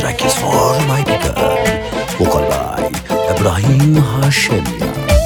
track is for my girl, vocal by Ibrahim Hashemia.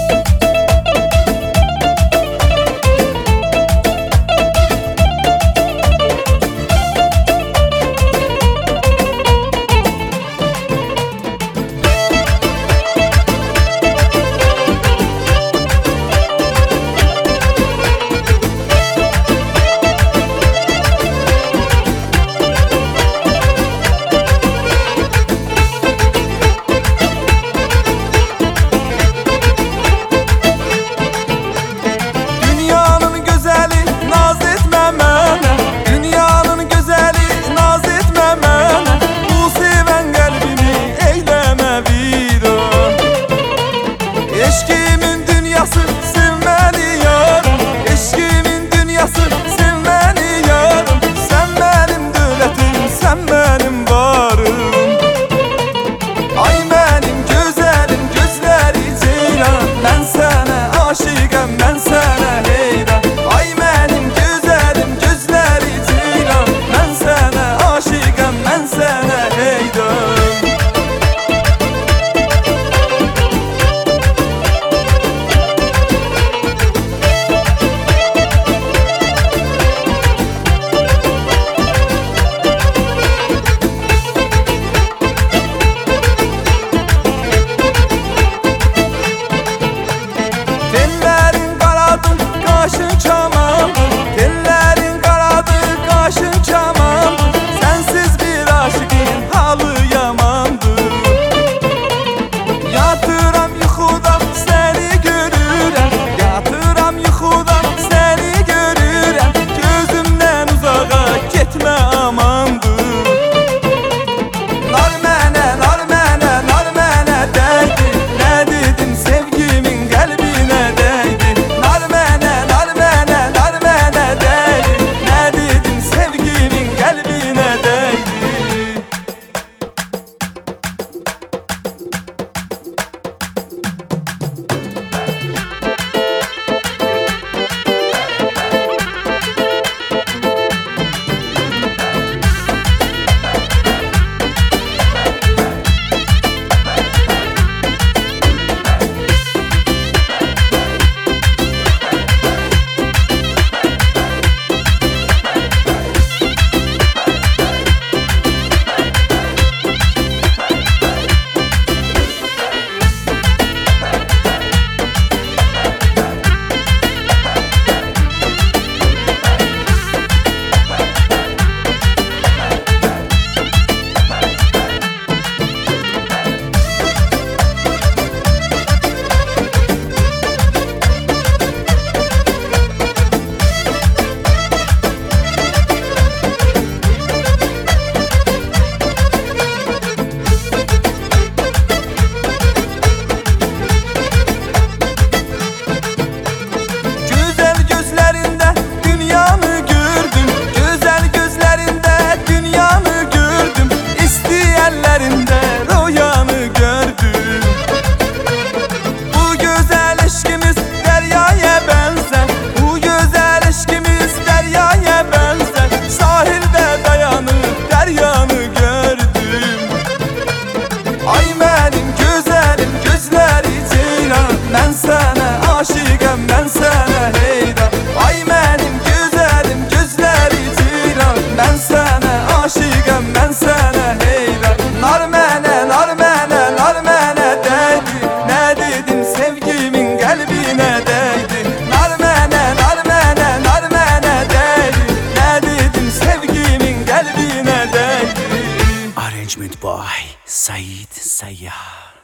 Eşkimin dünyası sevmeli yarım, eşkimin dünyası sevmeli yarım. Sen benim dövlətim, sen benim varım. Ay benim güzelim, gözleri ceylan, ben sana aşıkım, ben sana heyran. Ay benim güzelim, gözleri ceylan, ben sana aşıkım, ben sana heyran. Kaşın çamandır, tellerin karadır, kaşın çamandır. Sensiz bir aşıkın halı yamandır. Yatıram yuxuda seni görürəm, yatıram yuxuda seni görürəm. Gözümden uzağa getmə amandır. Nar mənə dəydi, nə dedim sevgimin qəlbinə dəydi. Nar mənə dəydi, nə dedim sevgimin qəlbinə dəydi. Ben sana aşıkım, ben sana heyran. Ay benim güzelim, gözleri ceylan, ben sana aşıkım, ben sana heyran. Nar mənə dəydi, nə dedim sevgimin qəlbinə dəydi. Nar mənə dəydi, nə dedim sevgimin qəlbinə dəydi. Arrangement by Said Sayyar.